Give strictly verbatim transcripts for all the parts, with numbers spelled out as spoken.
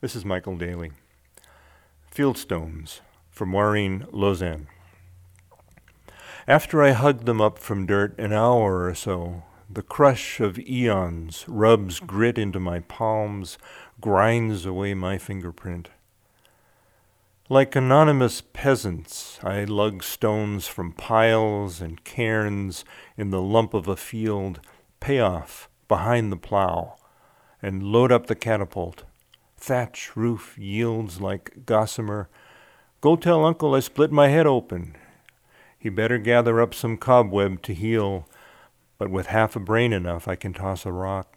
This is Michael Daly. Fieldstones for Maureen Lozan. After I hug them up from dirt an hour or so, the crush of eons rubs grit into my palms, grinds away my fingerprint. Like anonymous peasants, I lug stones from piles and cairns in the lump of a field, pay off behind the plow, and load up the catapult. Thatch roof yields like gossamer. Go tell Uncle I split my head open. He better gather up some cobweb to heal, but with half a brain enough I can toss a rock.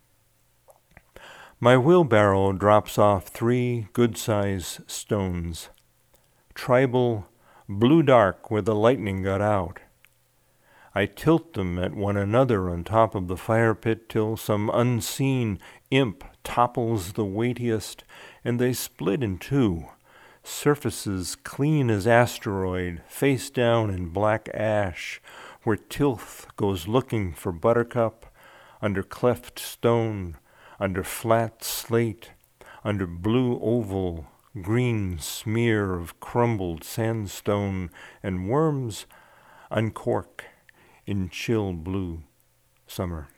My wheelbarrow drops off three good-size stones, tribal, blue dark where the lightning got out. I tilt them at one another on top of the fire pit till some unseen imp topples the weightiest, and they split in two, surfaces clean as asteroid, face down in black ash, where tilth goes looking for buttercup, under cleft stone, under flat slate, under blue oval, green smear of crumbled sandstone, and worms uncork in chill blue summer.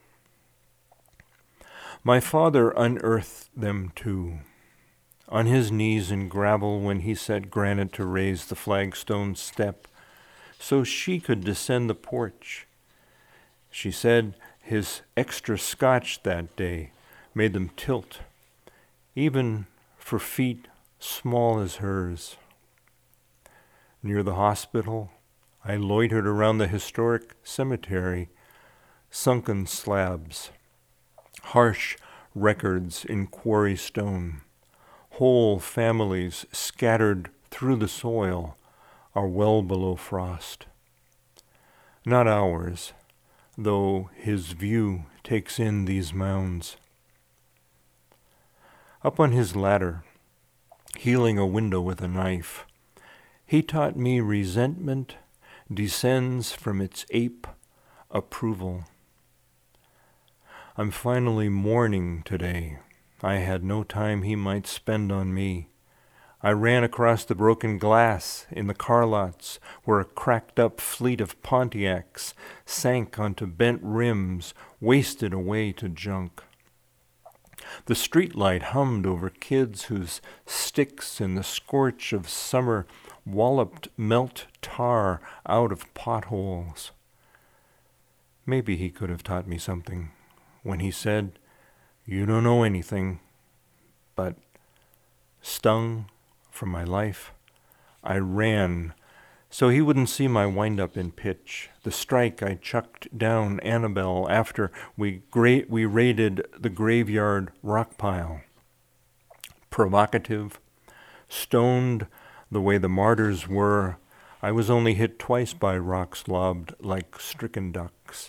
My father unearthed them too, on his knees in gravel when he set granite to raise the flagstone step, so she could descend the porch. She said his extra scotch that day made them tilt, even for feet small as hers. Near the hospital, I loitered around the historic cemetery, sunken slabs, harsh records in quarry stone, whole families scattered through the soil are well below frost. Not ours, though his view takes in these mounds. Up on his ladder, healing a window with a knife, he taught me resentment descends from its ape approval. I'm finally mourning today. I had no time he might spend on me. I ran across the broken glass in the car lots where a cracked-up fleet of Pontiacs sank onto bent rims, wasted away to junk. The streetlight hummed over kids whose sticks in the scorch of summer walloped melt tar out of potholes. Maybe he could have taught me something when he said, "You don't know anything," but stung from my life, I ran so he wouldn't see my wind-up in pitch, the strike I chucked down Annabelle after we gra- we raided the graveyard rock pile. Provocative, stoned the way the martyrs were, I was only hit twice by rocks lobbed like stricken ducks.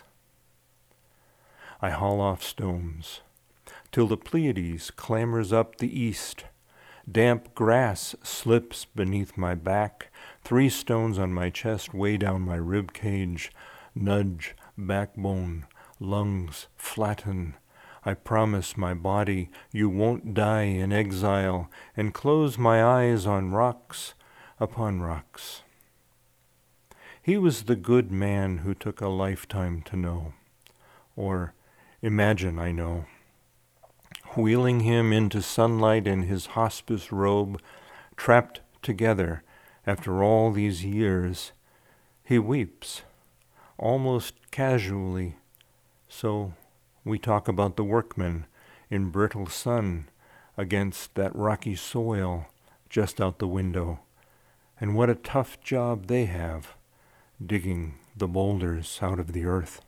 I haul off stones till the Pleiades clambers up the east. Damp grass slips beneath my back, three stones on my chest weigh down my rib cage, nudge, backbone, lungs flatten. I promise my body you won't die in exile, and close my eyes on rocks upon rocks. He was the good man who took a lifetime to know, or imagine I know. Wheeling him into sunlight in his hospice robe, trapped together after all these years, he weeps, almost casually. So we talk about the workmen in brittle sun against that rocky soil just out the window, and what a tough job they have, digging the boulders out of the earth.